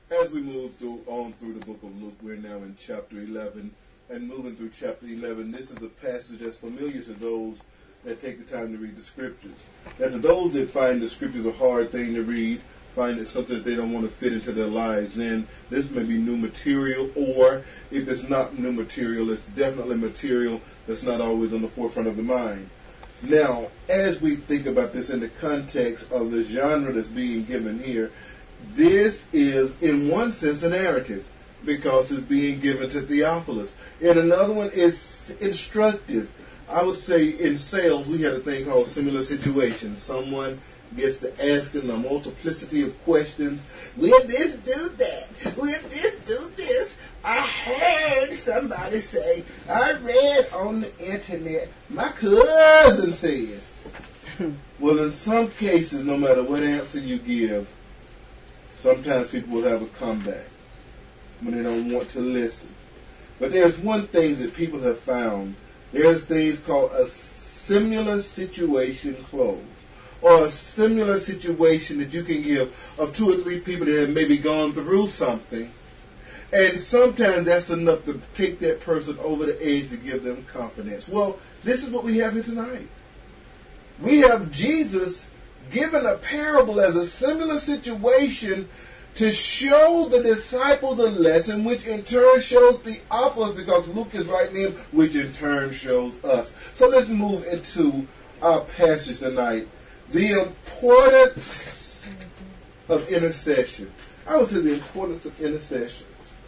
As we move on through the book of Luke, we're now in chapter 11. And moving through chapter 11, this is a passage that's familiar to those that take the time to read the scriptures. Now, to those that find the scriptures a hard thing to read, find it something that they don't want to fit into their lives, then this may be new material, or if it's not new material, it's definitely material that's not always on the forefront of the mind. Now, as we think about this in the context of the genre that's being given here, this is, in one sense, a narrative, because it's being given to Theophilus. In another one, it's instructive. I would say in sales, we had a thing called similar situations. Someone gets to asking a multiplicity of questions. Will this do that? Will this do this? I heard somebody say, I read on the internet, my cousin said. Well, in some cases, no matter what answer you give, sometimes people will have a comeback when they don't want to listen. But there's one thing that people have found. There's things called a similar situation close, or a similar situation that you can give of 2 or 3 people that have maybe gone through something. And sometimes that's enough to take that person over the edge to give them confidence. Well, this is what we have here tonight. We have Jesus given a parable as a similar situation to show the disciples a lesson, which in turn shows Theophilus, because Luke is writing him, which in turn shows us. So let's move into our passage tonight. The importance of intercession. I would say the importance of intercession.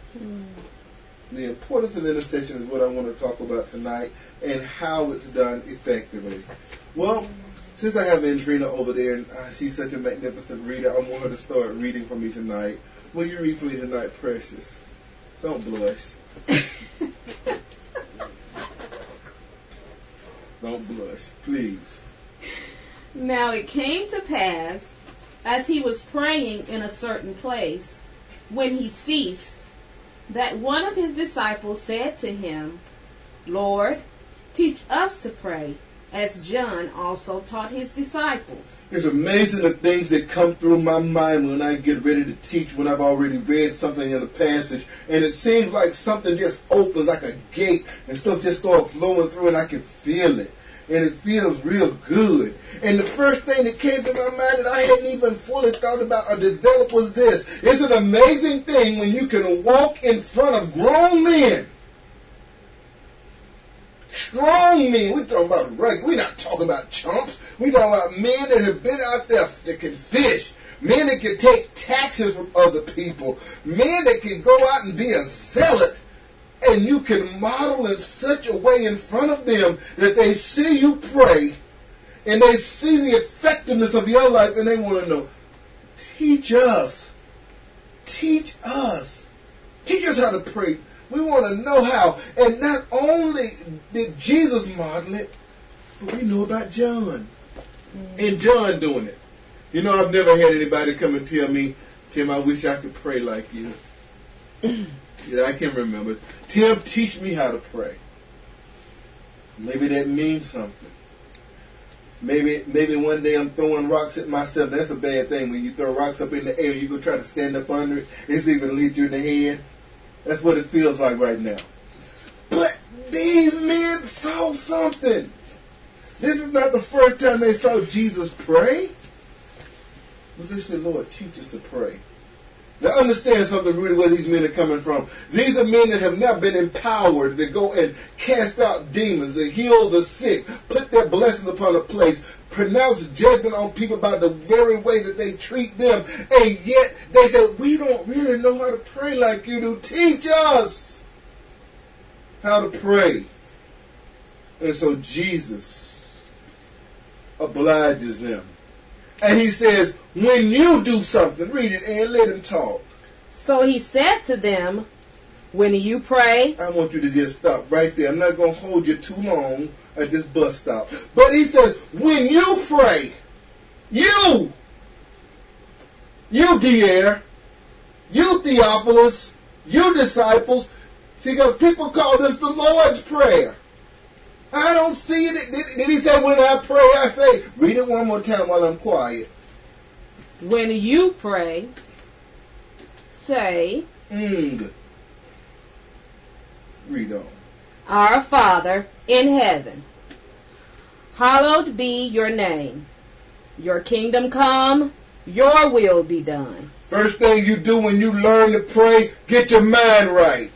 The importance of intercession is what I want to talk about tonight, and how it's done effectively. Well, since I have Andrina over there, and she's such a magnificent reader, I want her to start reading for me tonight. Will you read for me tonight, Precious? Don't blush. Don't blush, please. Now it came to pass, as he was praying in a certain place, when he ceased, that one of his disciples said to him, Lord, teach us to pray, as John also taught his disciples. It's amazing the things that come through my mind when I get ready to teach, when I've already read something in a passage, and it seems like something just opens like a gate, and stuff just starts flowing through, and I can feel it. And it feels real good. And the first thing that came to my mind that I hadn't even fully thought about or developed was this. It's an amazing thing when you can walk in front of grown men. Strong men. We're talking about regular. We're not talking about chumps. We're talking about men that have been out there that can fish. Men that can take taxes from other people. Men that can go out and be a zealot. And you can model in such a way in front of them that they see you pray and they see the effectiveness of your life, and they want to know, teach us. Teach us. Teach us how to pray. We want to know how. And not only did Jesus model it, but we know about John. And John doing it. You know, I've never had anybody come and tell me, Tim, I wish I could pray like you. Yeah, I can remember. Tim, teach me how to pray. Maybe that means something. Maybe one day I'm throwing rocks at myself. That's a bad thing. When you throw rocks up in the air, you go try to stand up under it. It's even lead you in the head. That's what it feels like right now. But these men saw something. This is not the first time they saw Jesus pray. But they said, Lord, teach us to pray. Now understand something really where these men are coming from. These are men that have not been empowered to go and cast out demons, to heal the sick, put their blessings upon a place, pronounce judgment on people by the very way that they treat them. And yet they say, we don't really know how to pray like you do. Teach us how to pray. And so Jesus obliges them. And he says, when you do something, read it and let him talk. So he said to them, when you pray. I want you to just stop right there. I'm not going to hold you too long at this bus stop. But he says, when you pray, you Dier, you Theophilus, you disciples. See, because people call this the Lord's Prayer. I don't see it. Did he say when I pray, I say, read it one more time while I'm quiet. When you pray, say, Read on. Our Father in heaven, hallowed be your name. Your kingdom come, your will be done. First thing you do when you learn to pray, get your mind right.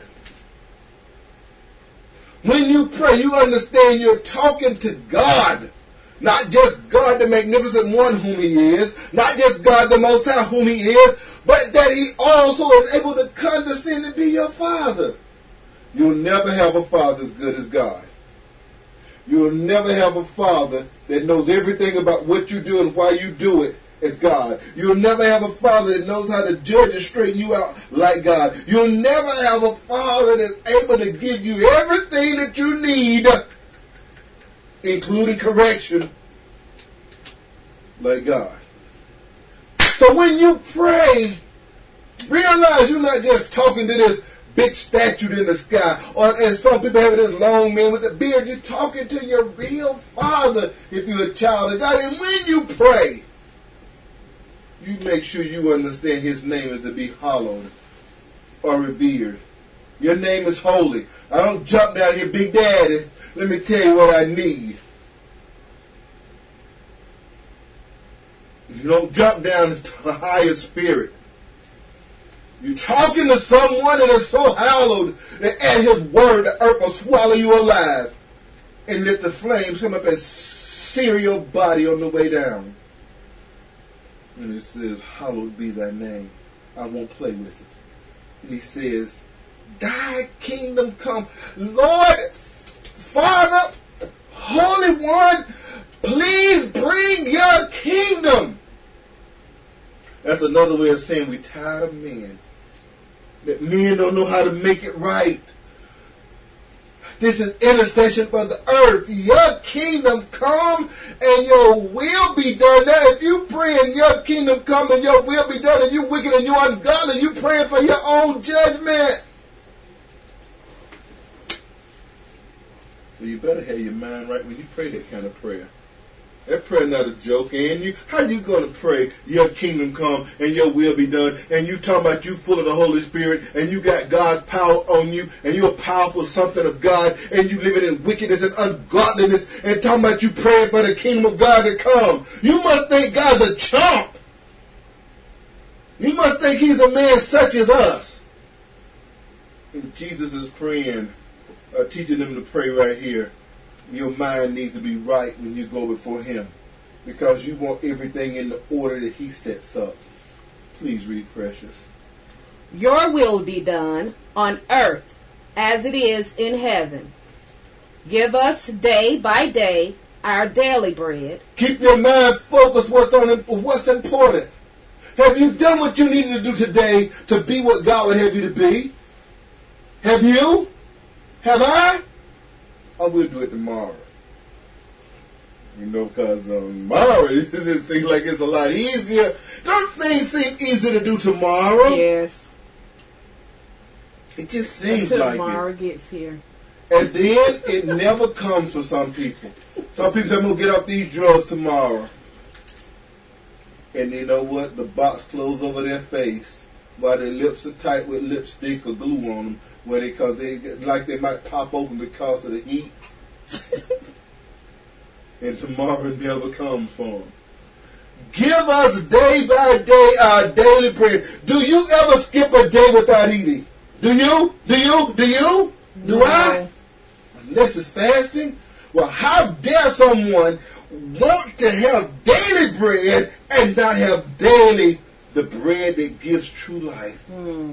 When you pray, you understand you're talking to God. Not just God, the magnificent one whom he is. Not just God, the Most High whom he is. But that he also is able to condescend and be your Father. You'll never have a Father as good as God. You'll never have a Father that knows everything about what you do and why you do it as God. You'll never have a Father that knows how to judge and straighten you out like God. You'll never have a Father that's able to give you everything that you need, including correction, like God. So when you pray, realize you're not just talking to this big statue in the sky, or as some people have this long man with a beard. You're talking to your real Father if you're a child of God. And when you pray, you make sure you understand his name is to be hallowed or revered. Your name is holy. I don't jump down here, Big Daddy, let me tell you what I need. You don't jump down into a higher spirit. You're talking to someone that is so hallowed that at his word the earth will swallow you alive and let the flames come up and sear your body on the way down. And it says, hallowed be thy name. I won't play with it. And he says, thy kingdom come. Lord, Father, Holy One, please bring your kingdom. That's another way of saying we're tired of men. That men don't know how to make it right. This is intercession for the earth. Your kingdom come and your will be done. Now, if you pray and your kingdom come and your will be done and you wicked and you ungodly, you praying for your own judgment. So you better have your mind right when you pray that kind of prayer. That prayer not a joke, and how you going to pray, your kingdom come and your will be done, and you talking about you full of the Holy Spirit, and you got God's power on you, and you're a powerful something of God, and you living in wickedness and ungodliness, and talking about you praying for the kingdom of God to come. You must think God's a chump. You must think he's a man such as us. And Jesus is praying, teaching them to pray right here. Your mind needs to be right when you go before him, because you want everything in the order that he sets up. Please read, precious. Your will be done on earth as it is in heaven. Give us day by day our daily bread. Keep your mind focused what's important. Have you done what you needed to do today to be what God would have you to be? Have you? Have I? Or we'll do it tomorrow. You know, because tomorrow it seems like it's a lot easier. Don't things seem easy to do tomorrow? Yes. It just seems until like tomorrow it. Gets here. And then it never comes for some people. Some people say, I'm going to get off these drugs tomorrow. And you know what? The box closed over their face while their lips are tight with lipstick or glue on them. Because they might pop open because of the heat. And tomorrow never comes for them. Give us day by day our daily bread. Do you ever skip a day without eating? Do you? Do No. I? Unless it's fasting? Well, how dare someone want to have daily bread and not have daily the bread that gives true life?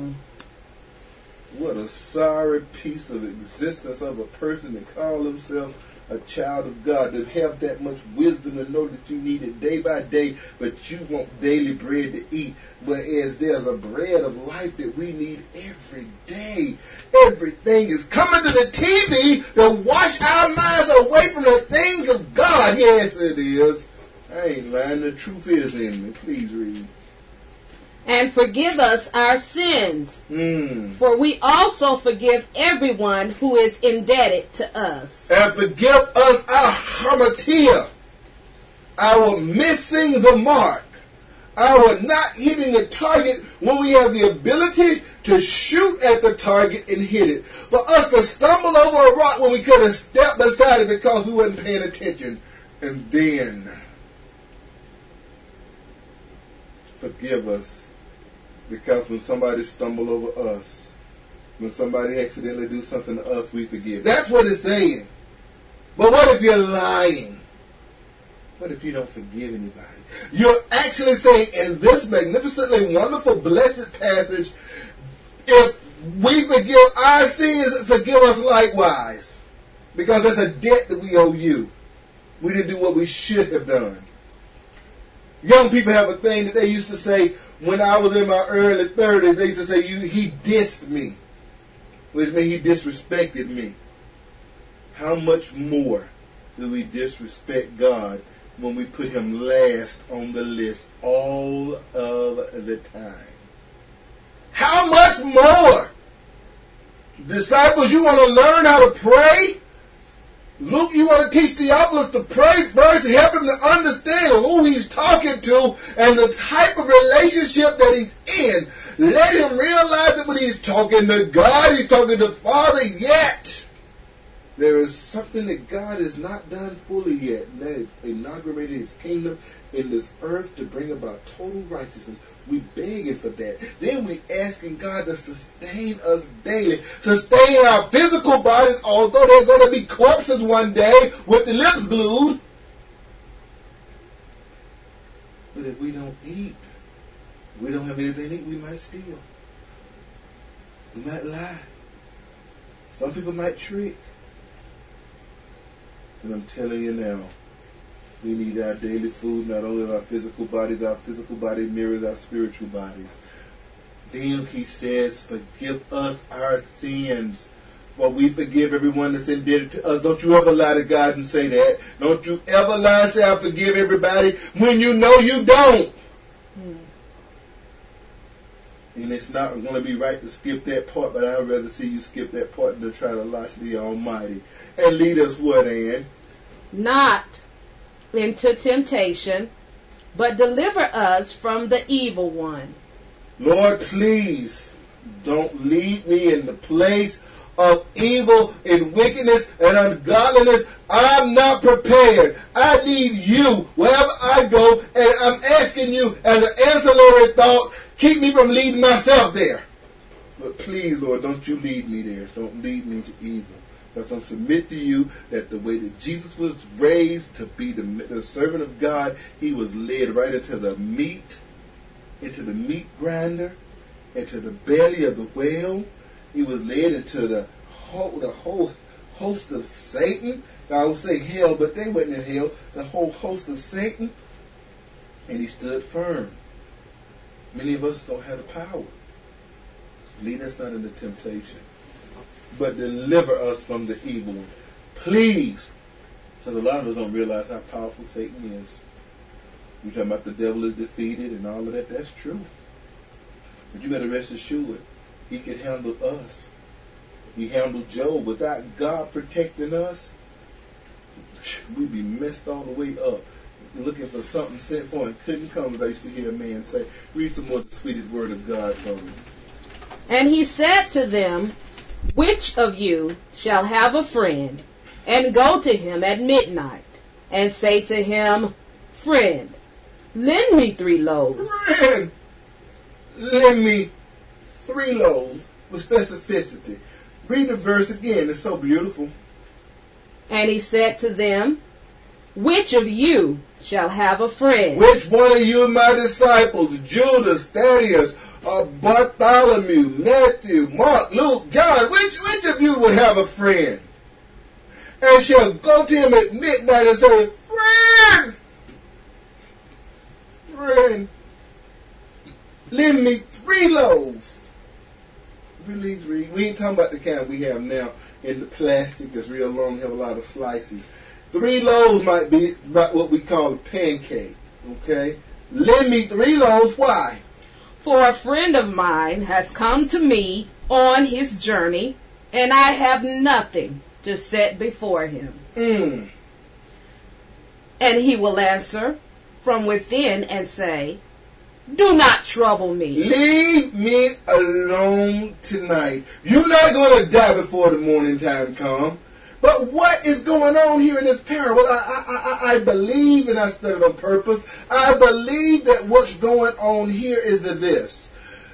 What a sorry piece of existence of a person that calls himself a child of God, to have that much wisdom to know that you need it day by day, but you want daily bread to eat, whereas there's a bread of life that we need every day. Everything is coming to the TV to wash our minds away from the things of God. Yes, it is. I ain't lying. The truth is in me. Please read. And forgive us our sins, for we also forgive everyone who is indebted to us. And forgive us our hamartia, our missing the mark, our not hitting the target when we have the ability to shoot at the target and hit it. For us to stumble over a rock when we could have stepped beside it because we wasn't paying attention. And then forgive us, because when somebody stumble over us, when somebody accidentally do something to us, we forgive. That's what it's saying. But what if you're lying? What if you don't forgive anybody? You're actually saying in this magnificently wonderful, blessed passage, if we forgive our sins, forgive us likewise. Because that's a debt that we owe you. We didn't do what we should have done. Young people have a thing that they used to say when I was in my early 30s. They used to say, he dissed me, which means he disrespected me. How much more do we disrespect God when we put him last on the list all of the time? How much more? Disciples, you want to learn how to pray? Luke, you want to teach Theophilus to pray first, to help him to understand who he's talking to and the type of relationship that he's in. Let him realize that when he's talking to God, he's talking to Father, yet there is something that God has not done fully yet, and that is inaugurated his kingdom in this earth to bring about total righteousness. We begging for that. Then we asking God to sustain us daily. Sustain our physical bodies, although they're going to be corpses one day with the lips glued. But if we don't eat, we don't have anything to eat, we might steal. We might lie. Some people might trick. And I'm telling you now, we need our daily food, not only our physical body mirrors our spiritual bodies. Then he says, forgive us our sins, for we forgive everyone that's indebted to us. Don't you ever lie to God and say that. Don't you ever lie and say, I forgive everybody, when you know you don't. And it's not going to be right to skip that part, but I'd rather see you skip that part than to try to lie to the Almighty. And lead us what, Ann? Not into temptation, but deliver us from the evil one. Lord, please don't lead me in the place of evil and wickedness and ungodliness. I'm not prepared. I need you wherever I go, and I'm asking you as an ancillary thought, keep me from leading myself there. But please, Lord, don't you lead me there. Don't lead me to evil. Because I'm submit to you that the way that Jesus was raised to be the servant of God, he was led right into the meat grinder, into the belly of the whale. He was led into the whole host of Satan. I would say hell, but they weren't in hell. The whole host of Satan. And he stood firm. Many of us don't have the power. Lead us not into temptation, but deliver us from the evil one. Please. Because a lot of us don't realize how powerful Satan is. We're talking about the devil is defeated and all of that. That's true. But you got to rest assured, he can handle us. He handled Job. Without God protecting us, we'd be messed all the way up. Looking for something sent for and couldn't come, as I used to hear a man say. Read some more of the sweetest word of God for me. And he said to them, which of you shall have a friend, and go to him at midnight, and say to him, friend, lend me 3 loaves. Friend, lend me 3 loaves with specificity. Read the verse again. It's so beautiful. And he said to them, which of you shall have a friend? Which one of you, my disciples, Judas, Thaddeus, Bartholomew, Matthew, Mark, Luke, John, which of you would have a friend? And shall go to him at midnight and say, friend, lend me 3 loaves. Please read. We ain't talking about the kind we have now in the plastic that's real long, have a lot of slices. 3 loaves might be about what we call a pancake. Okay? Lend me 3 loaves. Why? For a friend of mine has come to me on his journey, and I have nothing to set before him. And he will answer from within and say, Do not trouble me. Leave me alone tonight. You're not going to die before the morning time comes. But what is going on here in this parable? I believe, and I studied on purpose, I believe that what's going on here is this.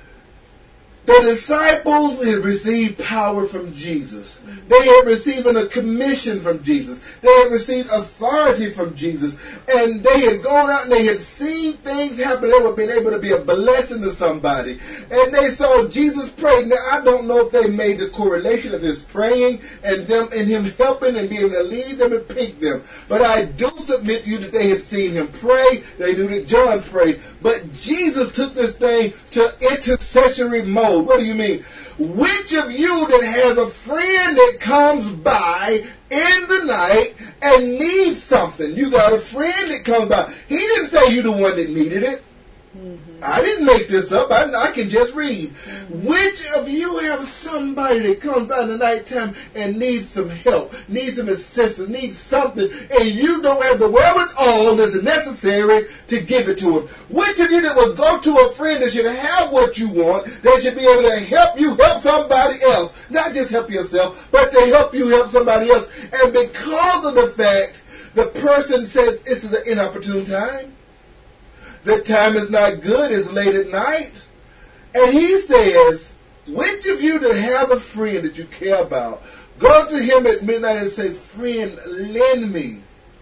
The disciples had received power from Jesus. They had received a commission from Jesus. They had received authority from Jesus. And they had gone out and they had seen things happen. They were being able to be a blessing to somebody. And they saw Jesus pray. Now, I don't know if they made the correlation of his praying and him helping and being able to lead them and pick them. But I do submit to you that they had seen him pray. They knew that John prayed. But Jesus took this thing to intercessory mode. What do you mean? Which of you that has a friend that comes by in the night and needs something? You got a friend that comes by. He didn't say you the one that needed it. I didn't make this up. I can just read. Which of you have somebody that comes by in the nighttime and needs some help, needs some assistance, needs something, and you don't have the wherewithal that's necessary to give it to him? Which of you that will go to a friend that should have what you want, that should be able to help you help somebody else? Not just help yourself, but to help you help somebody else. And because of the fact the person says this is an inopportune time, the time is not good, it's late at night. And he says, which of you that have a friend that you care about, go to him at midnight and say, friend, lend me.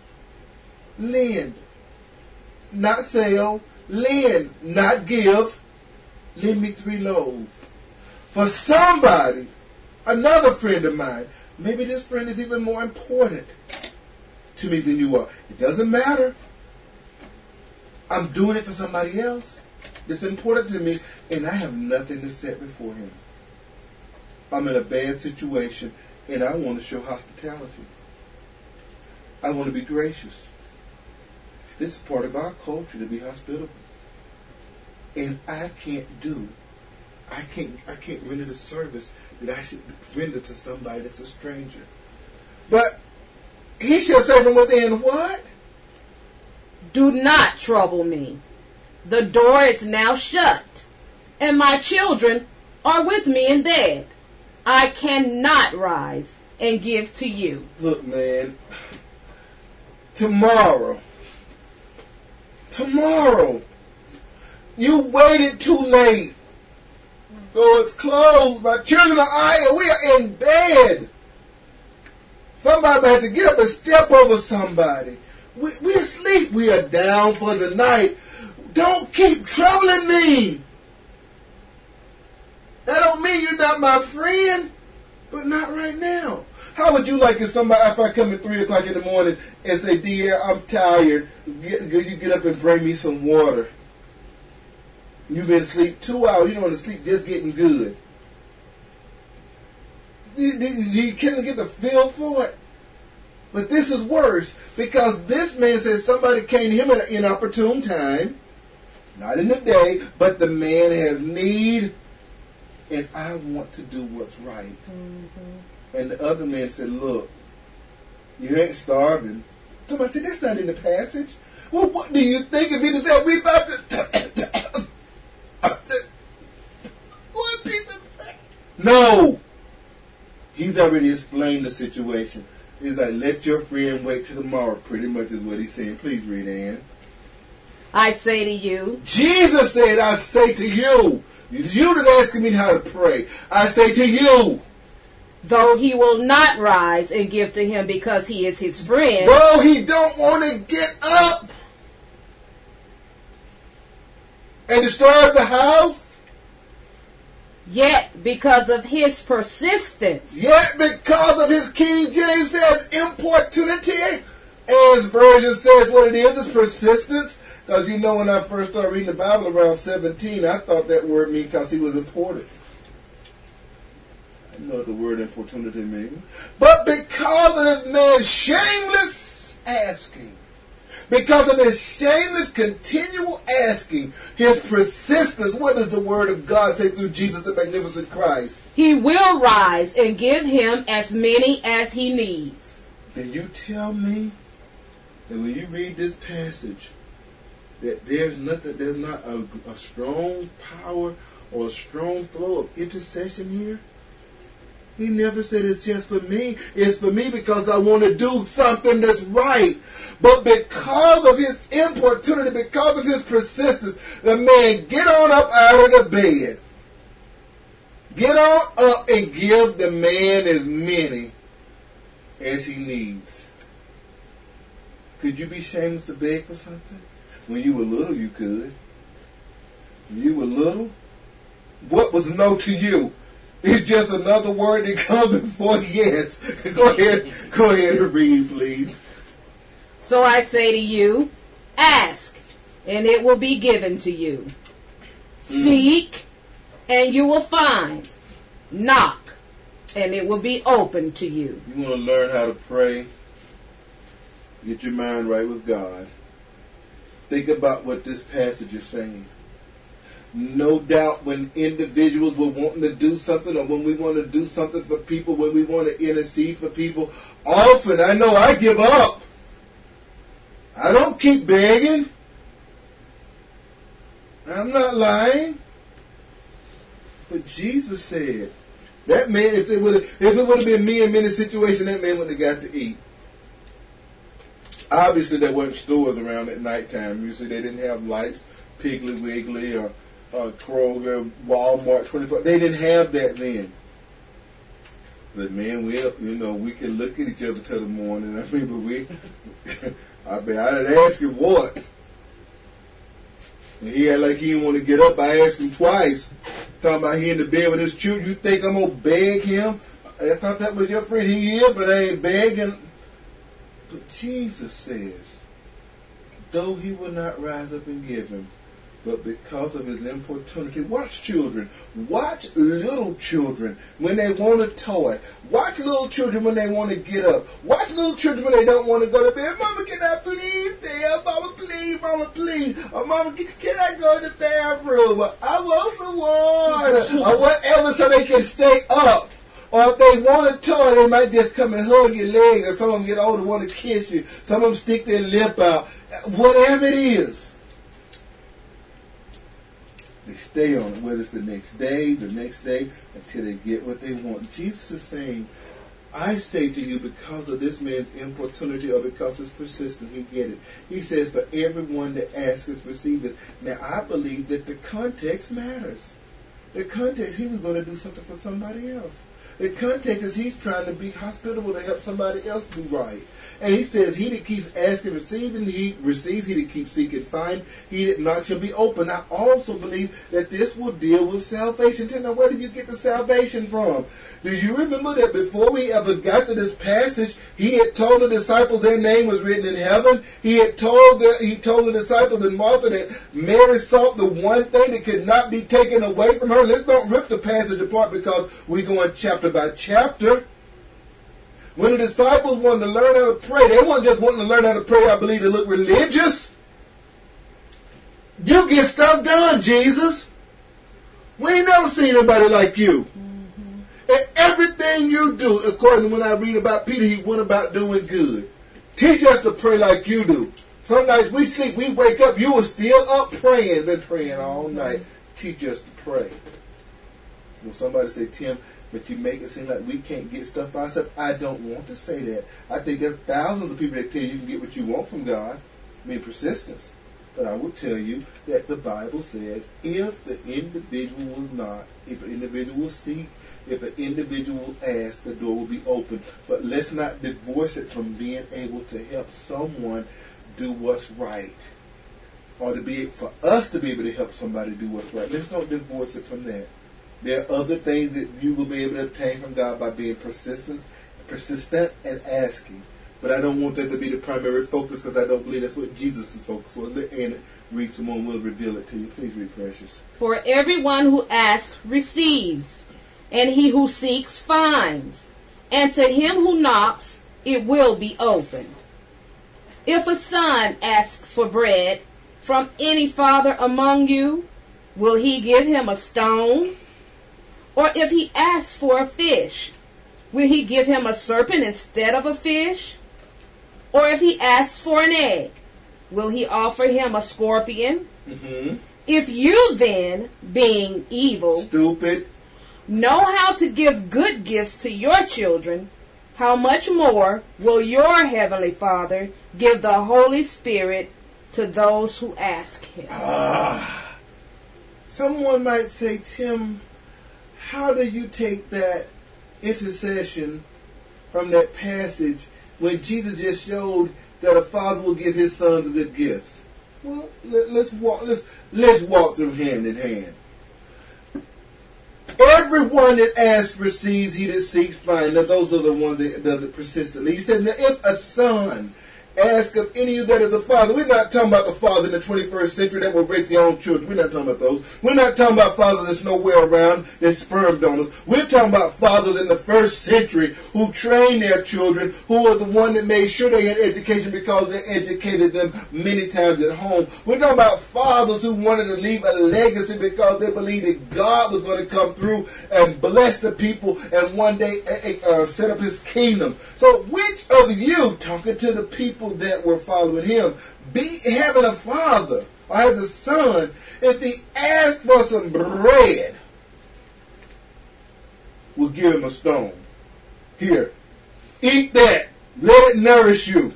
Lend. Not sell. Lend. Not give. Lend me 3 loaves. For somebody, another friend of mine, maybe this friend is even more important to me than you are. It doesn't matter. I'm doing it for somebody else. It's important to me, and I have nothing to set before him. I'm in a bad situation, and I want to show hospitality. I want to be gracious. This is part of our culture, to be hospitable. And I can't render the service that I should render to somebody that's a stranger. But he shall say from within, what? Do not trouble me. The door is now shut, and my children are with me in bed. I cannot rise and give to you. Look, man, tomorrow, you waited too late. So it's closed. My children are ill. We are in bed. Somebody had to get up and step over somebody. We're asleep. We are down for the night. Don't keep troubling me. That don't mean you're not my friend, but not right now. How would you like if I come at 3 o'clock in the morning and say, dear, I'm tired. You get up and bring me some water. You've been asleep 2 hours. You don't want to sleep just getting good. You can't get the feel for it. But this is worse, because this man says somebody came to him at an inopportune time, not in the day, but the man has need, and I want to do what's right. Mm-hmm. And the other man said, look, you ain't starving. Somebody said, that's not in the passage. Well, what do you think if he said, we about to... one piece of bread? No. He's already explained the situation. He's like, let your friend wait till tomorrow, pretty much is what he's saying. Please read, Ann. I say to you. Jesus said, I say to you. It's you that asking me how to pray. I say to you. Though he will not rise and give to him because he is his friend. Though he don't want to get up and disturb the house. Yet because of his persistence. Yet because of his, King James says, importunity. As version says what it is persistence. Because you know when I first started reading the Bible around 17, I thought that word meant because he was important. I know what the word importunity means. But because of this man's shameless asking, because of his shameless, continual asking, his persistence, what does the word of God say through Jesus, the magnificent Christ? He will rise and give him as many as he needs. Then you tell me that when you read this passage, that there's not a strong power or a strong flow of intercession here? He never said it's just for me. It's for me because I want to do something that's right. But because of his importunity, because of his persistence, the man get on up out of the bed. Get on up and give the man as many as he needs. Could you be shameless to beg for something? When you were little, you could. When you were little, what was no to you? It's just another word that comes before yes. Go ahead and read, please. So I say to you, ask, and it will be given to you. Seek, and you will find. Knock, and it will be open to you. You want to learn how to pray? Get your mind right with God. Think about what this passage is saying. No doubt when individuals were wanting to do something, or when we want to do something for people, when we want to intercede for people, often I know I give up. I don't keep begging. I'm not lying. But Jesus said, that man, if it would have been me in this situation, that man wouldn't have got to eat. Obviously, there weren't stores around at nighttime. Usually, they didn't have lights, Piggly Wiggly or Kroger, Walmart, 24. They didn't have that then. But man, we can look at each other till the morning. I'd ask him what. And he had like he didn't want to get up. I asked him twice. Talking about he in the bed with his children. You think I'm going to beg him? I thought that was your friend. He is, but I ain't begging. But Jesus says, though he will not rise up and give him, but because of his importunity, watch children. Watch little children when they want a toy. Watch little children when they want to get up. Watch little children when they don't want to go to bed. Mama, can I please stay up? Mama, please. Mama, please. Or Mama, can I go to the bathroom? I want some water. Or whatever so they can stay up. Or if they want a toy, they might just come and hug your leg. Or some of them get older and want to kiss you. Some of them stick their lip out. Whatever it is. They stay on it, whether it's the next day, until they get what they want. Jesus is saying, I say to you, because of this man's importunity or because it's persistent, he get it. He says, for everyone that asketh, receiveth. Now, I believe that the context matters. The context, he was going to do something for somebody else. The context is he's trying to be hospitable to help somebody else do right. And he says, he that keeps asking, receiving, he receives. He that keeps seeking, find. He that knocks shall be open. I also believe that this will deal with salvation. Now, where did you get the salvation from? Do you remember that before we ever got to this passage, he had told the disciples their name was written in heaven? He told the disciples and Martha that Mary sought the one thing that could not be taken away from her. Let's not rip the passage apart because we're going chapter by chapter. When the disciples wanted to learn how to pray, they weren't just wanting to learn how to pray, I believe, to look religious. You get stuff done, Jesus. We ain't never seen anybody like you. Mm-hmm. And everything you do, according to when I read about Peter, he went about doing good. Teach us to pray like you do. Some nights we sleep, we wake up, you were still up praying, been praying all night. Teach us to pray. When somebody say, Tim, but you make it seem like we can't get stuff for ourselves. I don't want to say that. I think there's thousands of people that tell you can get what you want from God. I mean, persistence. But I will tell you that the Bible says if the individual will not, if an individual will seek, if an individual will ask, the door will be open. But let's not divorce it from being able to help someone do what's right. Or for us to be able to help somebody do what's right. Let's not divorce it from that. There are other things that you will be able to obtain from God by being persistent and asking. But I don't want that to be the primary focus because I don't believe that's what Jesus is focused on. And read some more and we'll reveal it to you. Please read, Precious. For everyone who asks receives, and he who seeks finds, and to him who knocks it will be opened. If a son asks for bread from any father among you, will he give him a stone? Or if he asks for a fish, will he give him a serpent instead of a fish? Or if he asks for an egg, will he offer him a scorpion? Mm-hmm. If you then, being evil, stupid, know how to give good gifts to your children, how much more will your heavenly Father give the Holy Spirit to those who ask him? Someone might say, Tim, how do you take that intercession from that passage when Jesus just showed that a father will give his sons good gifts? Well, let's walk through hand in hand. Everyone that asks receives, he that seeks finds. Now those are the ones that does it persistently. He said, now if a son ask of any of you that is a father, we're not talking about the father in the 21st century that will raise their own children. We're not talking about those. We're not talking about fathers that's nowhere around, that's sperm donors. We're talking about fathers in the first century who trained their children, who are the one that made sure they had education because they educated them many times at home. We're talking about fathers who wanted to leave a legacy because they believed that God was going to come through and bless the people and one day set up his kingdom. So which of you, talking to the people that were following him, having a father or has a son, if he asked for some bread, will give him a stone? Here, eat that. Let it nourish you.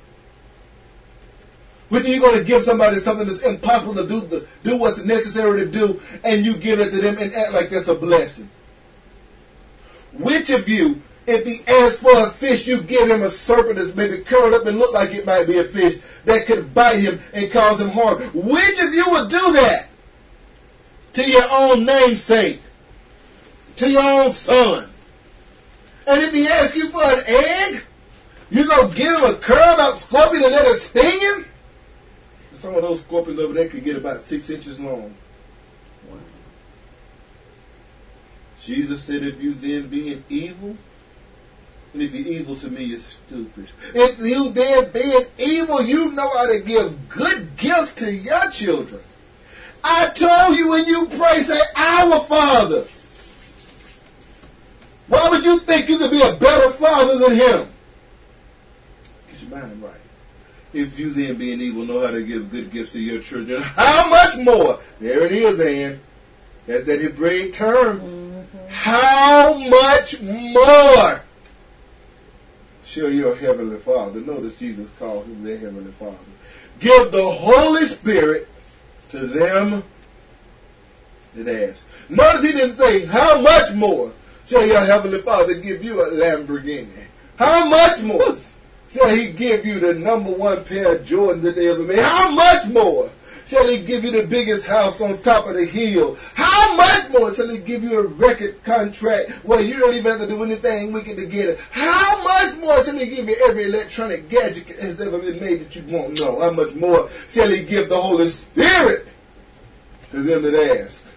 Which are you going to give somebody something that's impossible to do what's necessary to do, and you give it to them and act like that's a blessing? Which of you, if he asks for a fish, you give him a serpent that's maybe curled up and look like it might be a fish that could bite him and cause him harm? Which of you would do that to your own namesake, to your own son? And if he asks you for an egg, you going to give him a curled up scorpion and let it sting him? Some of those scorpions over there could get about 6 inches long. Wow. Jesus said, if you then being evil, and if you're evil to me, you're stupid. If you then being evil, you know how to give good gifts to your children. I told you when you pray, say, our Father. Why would you think you could be a better father than him? Get your mind right. If you then being evil know how to give good gifts to your children, how much more? There it is, Ann. That's that Hebraic term. Mm-hmm. How much more shall your heavenly Father? Notice Jesus called him their heavenly Father. Give the Holy Spirit to them that ask. Notice he didn't say, how much more shall your heavenly Father give you a Lamborghini? How much more shall he give you the #1 pair of Jordans that they ever made? How much more shall he give you the biggest house on top of the hill? How much more shall he give you a record contract where you don't even have to do anything wicked to get it? How much more shall he give you every electronic gadget that has ever been made that you won't know? How much more shall he give the Holy Spirit to them that ask?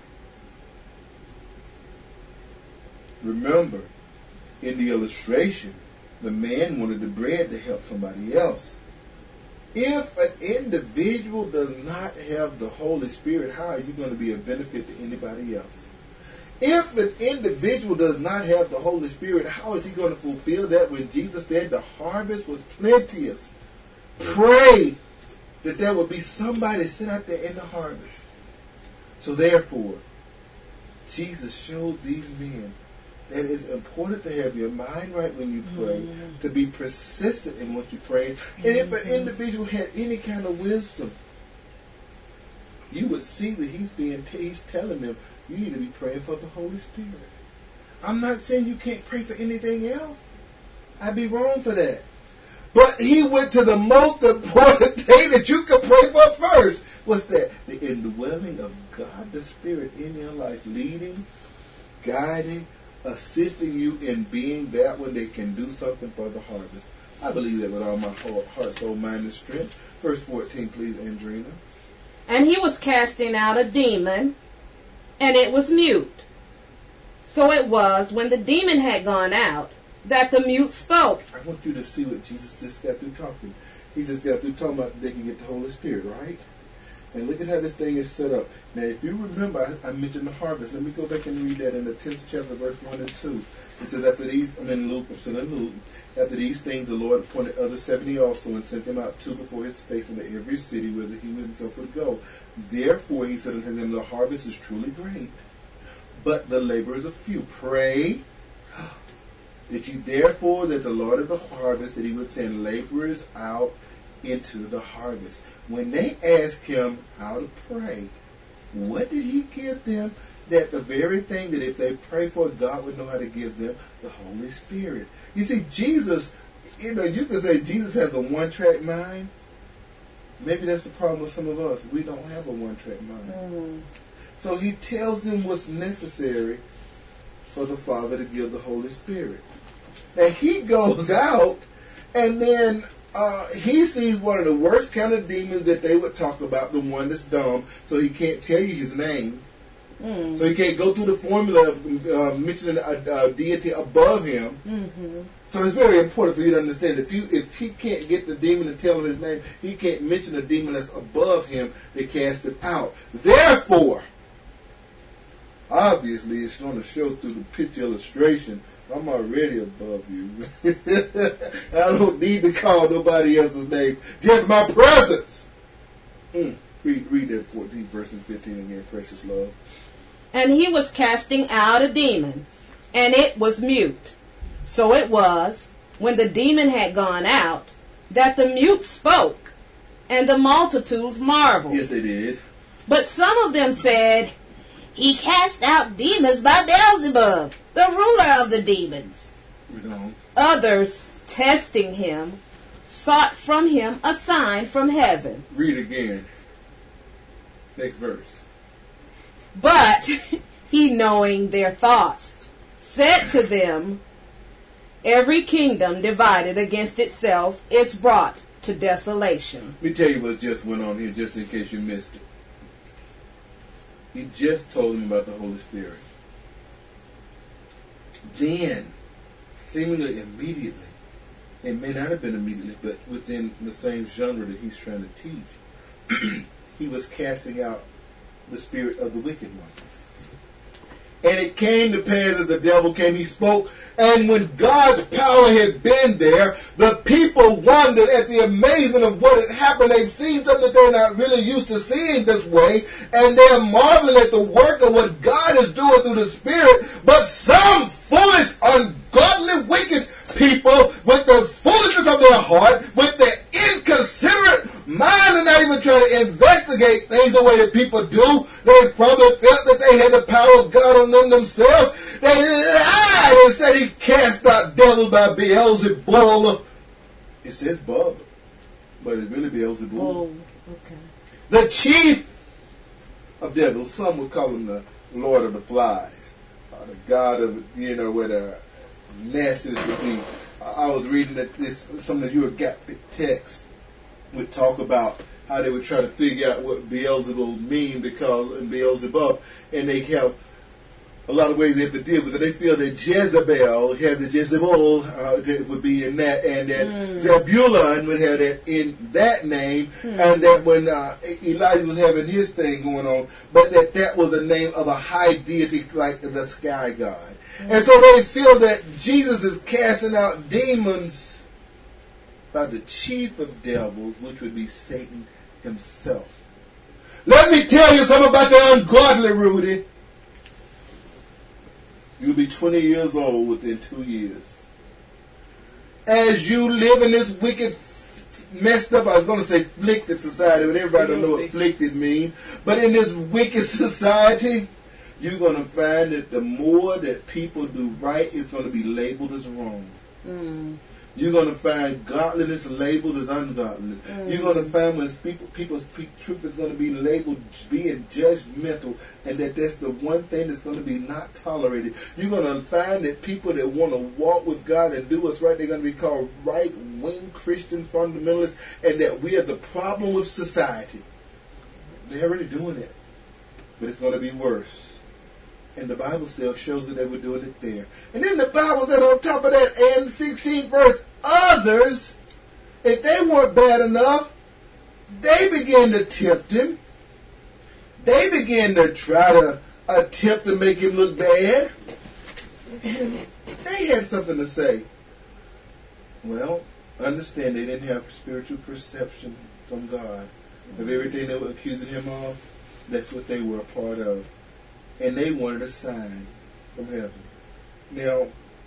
Remember, in the illustration, the man wanted the bread to help somebody else. If an individual does not have the Holy Spirit, how are you going to be a benefit to anybody else? If an individual does not have the Holy Spirit, how is he going to fulfill that when Jesus said the harvest was plenteous? Pray that there will be somebody sit out there in the harvest. So therefore, Jesus showed these men that it's important to have your mind right when you pray, to be persistent in what you pray. And if an individual had any kind of wisdom, you would see that he's telling them, you need to be praying for the Holy Spirit. I'm not saying you can't pray for anything else. I'd be wrong for that. But he went to the most important thing that you could pray for first. What's that? The indwelling of God the Spirit in your life, leading, guiding, assisting you in being that one that can do something for the harvest. I believe that with all my heart, soul, mind, and strength. Verse 14, please, Andrina. And he was casting out a demon, and it was mute. So it was, when the demon had gone out, that the mute spoke. I want you to see what Jesus just got through talking. He just got through talking about they can get the Holy Spirit, right? And look at how this thing is set up. Now, if you remember, I mentioned the harvest. Let me go back and read that in the 10th chapter, verse 1 and 2. It says, after these, after these things, the Lord appointed other 70 also, and sent them out 2 before his face into every city, whither he himself would go. Therefore, he said unto them, the harvest is truly great, but the laborers are few. Pray that ye therefore that the Lord of the harvest, that he would send laborers out into the harvest. When they asked him how to pray, what did he give them? That the very thing that if they pray for, God would know how to give them the Holy Spirit. You see, Jesus, you can say Jesus has a one-track mind. Maybe that's the problem with some of us. We don't have a one-track mind. Mm-hmm. So he tells them what's necessary for the Father to give the Holy Spirit. And he goes out and then he sees one of the worst kind of demons that they would talk about, the one that's dumb, so he can't tell you his name. So he can't go through the formula of mentioning a deity above him. Mm-hmm. So it's very important for you to understand, if he can't get the demon to tell him his name, he can't mention a demon that's above him to cast it out. Therefore, obviously, it's going to show through the picture illustration, I'm already above you. I don't need to call nobody else's name. Just my presence. Read that 14th verse and 15 again, precious love. And he was casting out a demon, and it was mute. So it was, when the demon had gone out, that the mute spoke, and the multitudes marveled. Yes, they did. But some of them said, he cast out demons by Beelzebub, the ruler of the demons. Others, testing him, sought from him a sign from heaven. Read again. Next verse. But he, knowing their thoughts, said to them, every kingdom divided against itself is brought to desolation. Let me tell you what just went on here, just in case you missed it. He just told them about the Holy Spirit. Then, seemingly immediately, it may not have been immediately, but within the same genre that he's trying to teach, he was casting out the spirit of the wicked one. And it came to pass as the devil came, he spoke. And when God's power had been there, the people wondered at the amazement of what had happened. They've seen something that they're not really used to seeing this way. And they're marveling at the work of what God is doing through the Spirit. But some foolish, ungodly, wicked people, with the foolishness of their heart, with the inconsiderate mind, and not even trying to investigate things the way that people do. They probably felt that they had the power of God on them themselves. They lied and said he cast out devils by Beelzebub. It says Bub, but it's really Beelzebub. Oh, okay. The chief of devils. Some would call him the Lord of the Flies, the God of, where the nastiness would be. I was reading that some of your Agapic texts would talk about how they would try to figure out what Beelzebub mean and Beelzebub, and they have a lot of ways they have to deal with it. They feel that Jezebel had the Jezebel would be in that, and that Zebulun would have that in that name, and that when Elijah was having his thing going on, but that was the name of a high deity like the sky god. And so they feel that Jesus is casting out demons by the chief of devils, which would be Satan himself. Let me tell you something about the ungodly, Rudy. You'll be 20 years old within 2 years. As you live in this wicked, messed up, I was going to say afflicted society, but everybody don't know what afflicted means. But in this wicked society, you're going to find that the more that people do right, it's going to be labeled as wrong. You're going to find godliness labeled as ungodliness. You're going to find when people speak truth, it's going to be labeled being judgmental, and that's the one thing that's going to be not tolerated. You're going to find that people that want to walk with God and do what's right, they're going to be called right-wing Christian fundamentalists, and that we are the problem with society. They're already doing it, but it's going to be worse. And the Bible still shows that they were doing it there. And then the Bible said on top of that, and 16th verse, others, if they weren't bad enough, they began to tempt him, they began to try to attempt to make him look bad. And they had something to say. Well, understand they didn't have spiritual perception from God of everything they were accusing him of. That's what they were a part of. And they wanted a sign from heaven. Now,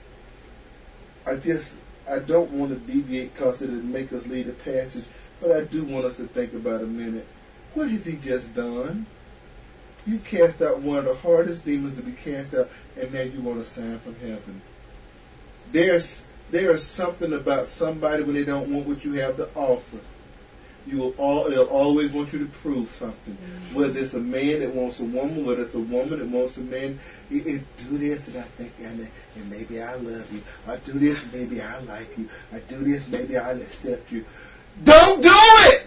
I don't want to deviate because it'll make us leave the passage, but I do want us to think about a minute. What has he just done? You cast out one of the hardest demons to be cast out, and now you want a sign from heaven. There's something about somebody when they don't want what you have to offer. They'll always want you to prove something. Mm-hmm. Whether it's a man that wants a woman, whether it's a woman that wants a man, do this and I think, and maybe I love you. I do this, maybe I like you. I do this, maybe I'll accept you. Don't do it!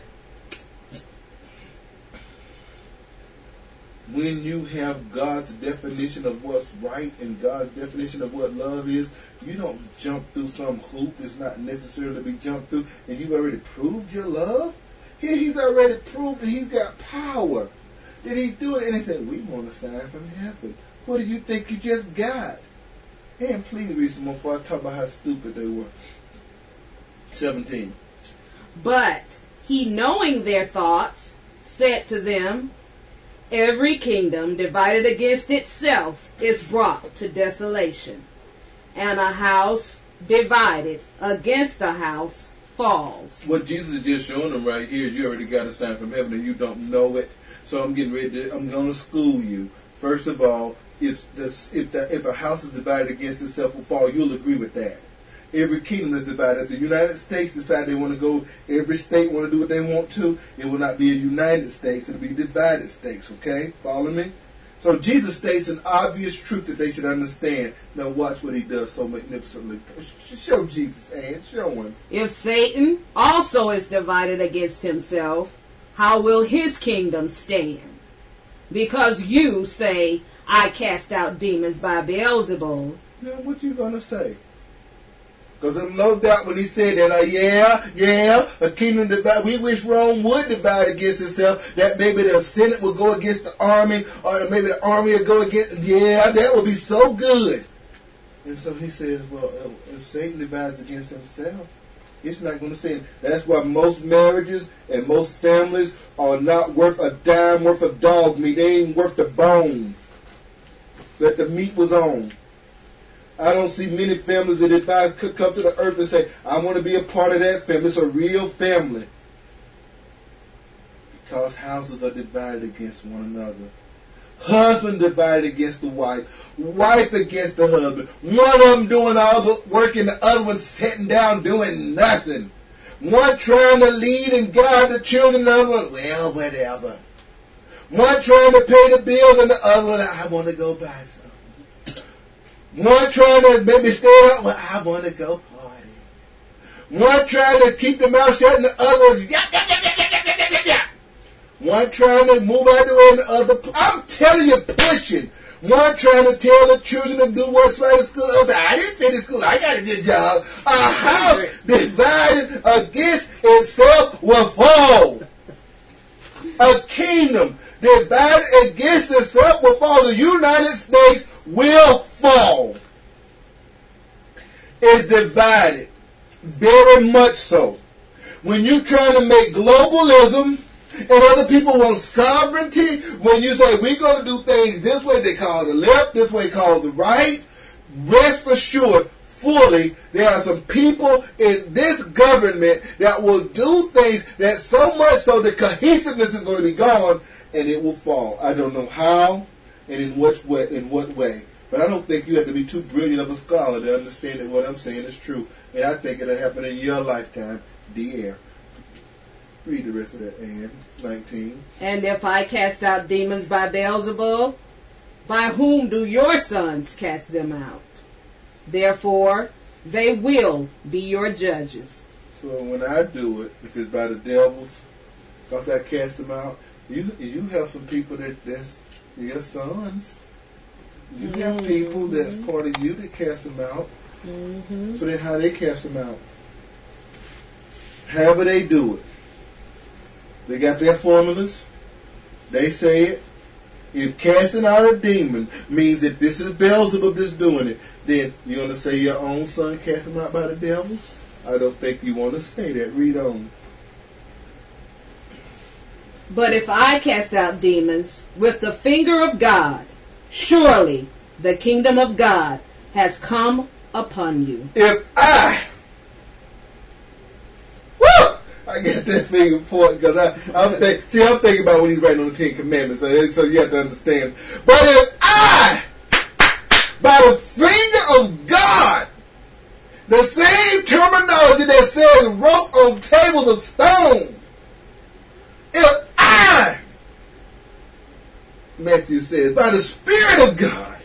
When you have God's definition of what's right and God's definition of what love is, you don't jump through some hoop that's not necessarily to be jumped through, and you've already proved your love. Here he's already proved that he's got power. Did he do it? And they said, we want a sign from heaven. What do you think you just got? And please read some more before I talk about how stupid they were. 17. But he, knowing their thoughts, said to them, every kingdom divided against itself is brought to desolation, and a house divided against a house falls. What Jesus is just showing them right here is you already got a sign from heaven and you don't know it. So I'm going to school you. First of all, if a house is divided against itself will fall, you'll agree with that. Every kingdom is divided. If the United States decide they want to go, every state want to do what they want to, it will not be a United States. It will be divided states, okay? Follow me? So Jesus states an obvious truth that they should understand. Now watch what he does so magnificently. Show Jesus' hand. Show him. If Satan also is divided against himself, how will his kingdom stand? Because you say, I cast out demons by Beelzebul. Now what you going to say? Because there's no doubt when he said that, a kingdom divided. We wish Rome would divide against itself. That maybe the Senate would go against the army, or maybe the army would go against. Yeah, that would be so good. And so he says, well, if Satan divides against himself, it's not going to stand. That's why most marriages and most families are not worth a dime worth of dog meat. They ain't worth the bone that the meat was on. I don't see many families that if I could come to the earth and say, I want to be a part of that family, it's a real family. Because houses are divided against one another. Husband divided against the wife. Wife against the husband. One of them doing all the work and the other one sitting down doing nothing. One trying to lead and guide the children, the other one, well, whatever. One trying to pay the bills and the other one, I want to go buy something. One trying to maybe stay out, well, I want to go party. One trying to keep the mouth shut and the other one, One trying to move out the way and the other, I'm telling you, pushing. One trying to tell the children to do what's right at school. I didn't finish school, I got a good job. A house divided against itself will fall. A kingdom divided against itself will fall. The United States will fall. It's divided. Very much so. When you're trying to make globalism and other people want sovereignty, when you say we're going to do things this way, they call the left, this way called the right, rest assured, fully, there are some people in this government that will do things that so much so the cohesiveness is going to be gone and it will fall. I don't know how and in what way. But I don't think you have to be too brilliant of a scholar to understand that what I'm saying is true. And I think it'll happen in your lifetime, dear. Read the rest of that, Ann. 19. And if I cast out demons by Beelzebul, by whom do your sons cast them out? Therefore, they will be your judges. So when I do it, if it's by the devils, because I cast them out, you have some people that's your sons. You have people that's part of you that cast them out. Mm-hmm. So then how they cast them out? However they do it. They got their formulas. They say it. If casting out a demon means that this is Beelzebub that's doing it, then you want to say your own son cast him out by the devils? I don't think you want to say that. Read on. But if I cast out demons with the finger of God, surely the kingdom of God has come upon you. If I get that finger point because I'm thinking about when he's writing on the Ten Commandments, so you have to understand. But if I, by the finger of God, the same terminology that says wrote on tables of stone, if I, Matthew says, by the Spirit of God,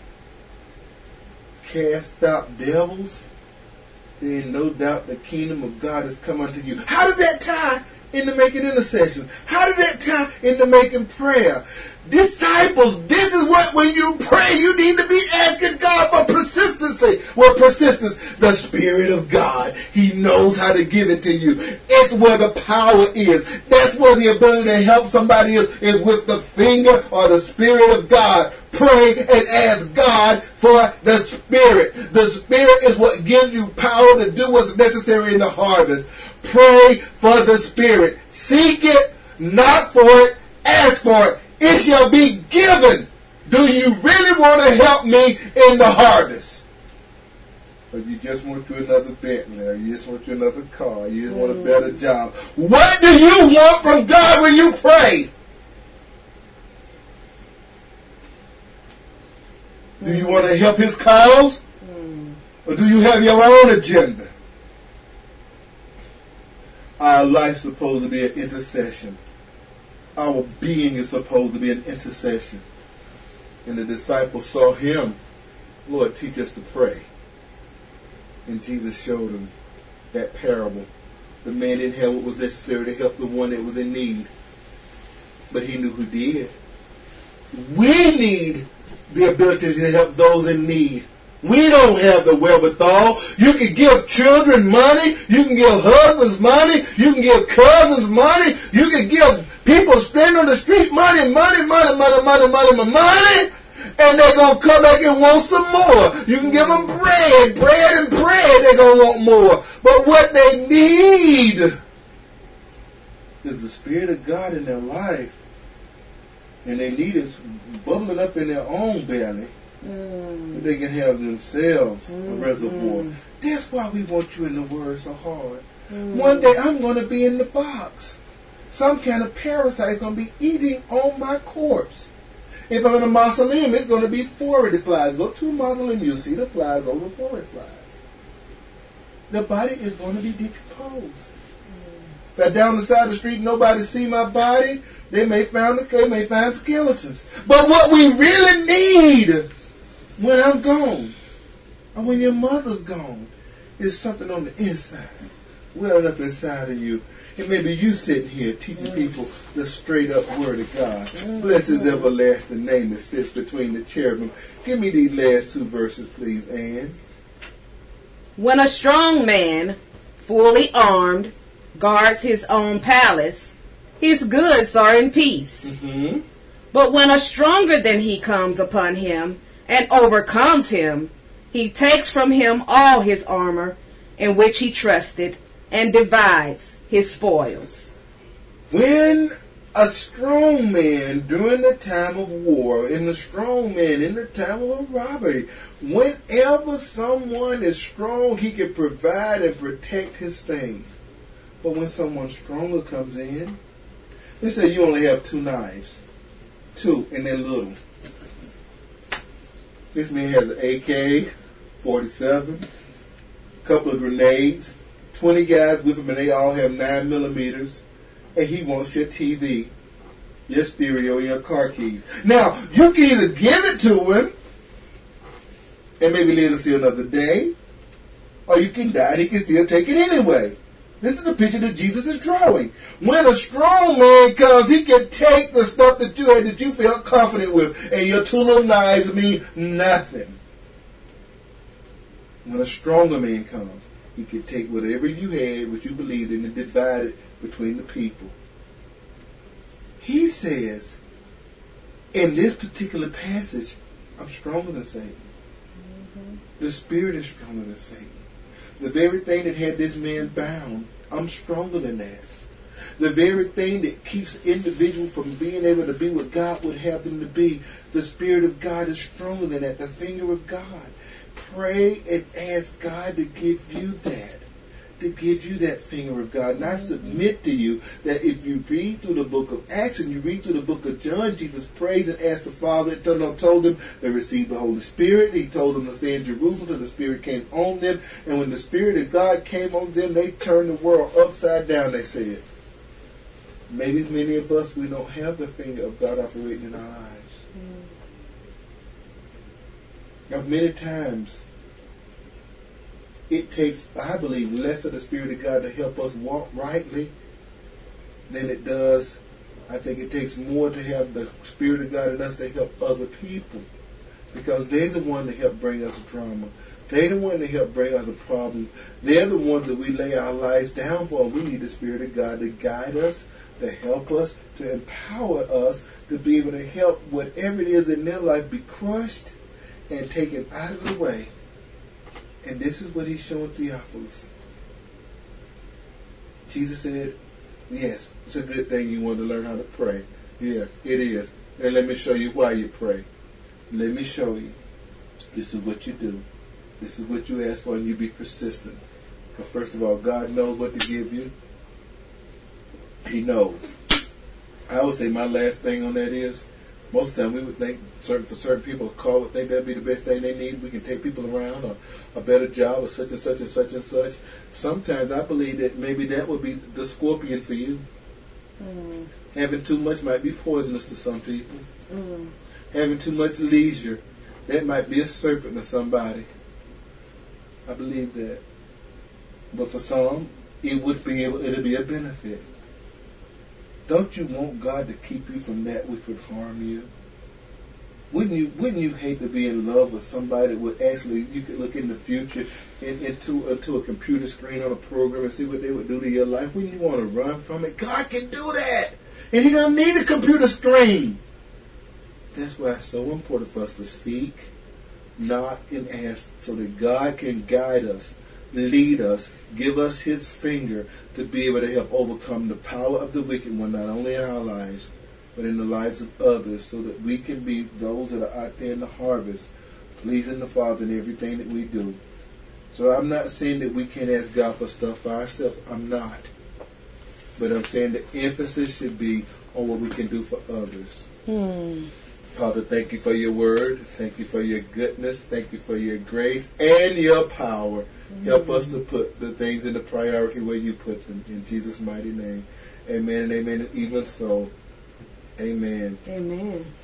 cast out devils, then no doubt the kingdom of God has come unto you. How did that tie into making intercession? How did that tie into making prayer? Disciples, this is what when you pray, you need to be asking God for persistency. Well, persistence, the Spirit of God. He knows how to give it to you. It's where the power is. That's where the ability to help somebody is with the finger or the Spirit of God. Pray and ask God for the Spirit. The Spirit is what gives you power to do what's necessary in the harvest. Pray for the Spirit. Seek it, knock for it, ask for it. It shall be given. Do you really want to help me in the harvest? Or you just want you another Bentley, or you just want you another car, you just want a better job. What do you want from God when you pray? Do you want to help His cause? Or do you have your own agenda? Our life's supposed to be an intercession. Our being is supposed to be an intercession. And the disciples saw Him. Lord, teach us to pray. And Jesus showed them that parable. The man didn't have what was necessary to help the one that was in need. But He knew who did. We need the ability to help those in need. We don't have the wherewithal. You can give children money. You can give husbands money. You can give cousins money. You can give people stranded on the street money. And they're going to come back and want some more. You can give them bread. They're going to want more. But what they need is the Spirit of God in their life. And they need it bubbling up in their own belly. They can have themselves a reservoir. That's why we want you in the Word so hard. One day I'm going to be in the box. Some kind of parasite is going to be eating on my corpse. If I'm in a mausoleum, it's going to be 40 flies. Go to a mausoleum, you'll see the flies, over 40 flies. The body is going to be decomposed. If I'm down the side of the street, nobody see my body, they may find skeletons. But what we really need when I'm gone, or when your mother's gone, is something on the inside, welling up inside of you. And maybe you sitting here teaching people the straight up Word of God. Bless His everlasting name that sits between the cherubim. Give me these last two verses, please, Ann. When a strong man, fully armed, guards his own palace, his goods are in peace. But when a stronger than he comes upon him and overcomes him, he takes from him all his armor in which he trusted and divides his spoils. When a strong man during the time of war, and a strong man in the time of robbery, whenever someone is strong, he can provide and protect his things. But when someone stronger comes in, let's say you only have 2 knives. 2, and they're little. This man has an AK-47, a couple of grenades, 20 guys with him, and they all have 9mm, and he wants your TV, your stereo, and your car keys. Now, you can either give it to him, and maybe live to see another day, or you can die, and he can still take it anyway. This is the picture that Jesus is drawing. When a strong man comes, he can take the stuff that you had that you felt confident with, and your 2 little knives mean nothing. When a stronger man comes, he can take whatever you had, what you believed in, and divide it between the people. He says, In this particular passage, I'm stronger than Satan. The Spirit is stronger than Satan. The very thing that had this man bound, I'm stronger than that. The very thing that keeps the individual from being able to be what God would have them to be, the Spirit of God is stronger than that. The finger of God. Pray and ask God to give you that. To give you that finger of God. And I submit to you that if you read through the book of Acts and you read through the book of John, Jesus prayed and asked the Father, told them they received the Holy Spirit. He told them to stay in Jerusalem until the Spirit came on them. And when the Spirit of God came on them, they turned the world upside down, they said. Maybe many of us, we don't have the finger of God operating in our lives. Now, many times, it takes, I believe, less of the Spirit of God to help us walk rightly than it does. I think it takes more to have the Spirit of God in us to help other people. Because they're the one that help bring us drama. They're the one that help bring us the problems. They're the ones that we lay our lives down for. We need the Spirit of God to guide us, to help us, to empower us, to be able to help whatever it is in their life be crushed and taken out of the way. And this is what he's showing Theophilus. Jesus said, yes, it's a good thing you want to learn how to pray. Yeah, it is. And let me show you why you pray. Let me show you. This is what you do. This is what you ask for, and you be persistent. Because first of all, God knows what to give you. He knows. I would say my last thing on that is, most of the time we would think, for certain people, a car would think that would be the best thing they need. We can take people around, or a better job, or such and such and such and such. Sometimes I believe that maybe that would be the scorpion for you. Having too much might be poisonous to some people. Having too much leisure, that might be a serpent to somebody. I believe that. But for some, it'll be a benefit. Don't you want God to keep you from that which would harm you? Wouldn't you hate to be in love with somebody that would actually, you could look in the future into a computer screen on a program and see what they would do to your life? Wouldn't you want to run from it? God can do that. And he don't need a computer screen. That's why it's so important for us to seek, knock, and ask so that God can guide us, lead us, give us his finger to be able to help overcome the power of the wicked one, not only in our lives, but in the lives of others, so that we can be those that are out there in the harvest, pleasing the Father in everything that we do. So I'm not saying that we can't ask God for stuff for ourselves. I'm not. But I'm saying the emphasis should be on what we can do for others. Father, thank you for your word. Thank you for your goodness. Thank you for your grace and your power. Help us to put the things in the priority where you put them. In Jesus' mighty name. Amen and amen. And even so, amen. Amen.